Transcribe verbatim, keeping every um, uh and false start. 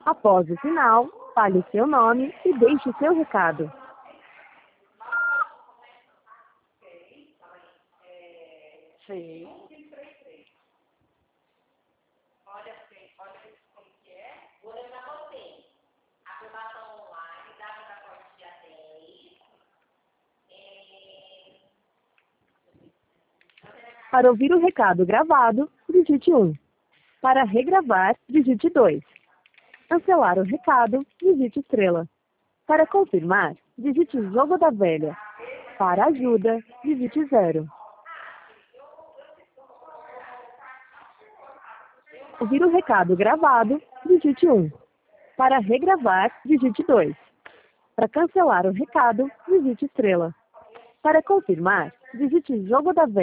Após o sinal, fale seu nome e deixe seu recado. Sim. Olha, olha como que é. Vou lembrar você. Aprovação online, data da corte dia dez. É... Para ouvir o recado gravado, digite um. Para regravar, digite dois. Cancelar o recado, digite estrela. Para confirmar, digite jogo da velha. Para ajuda, digite zero. Ouvir o recado gravado, digite um. Para regravar, digite dois. Para cancelar o recado, digite estrela. Para confirmar, digite jogo da velha.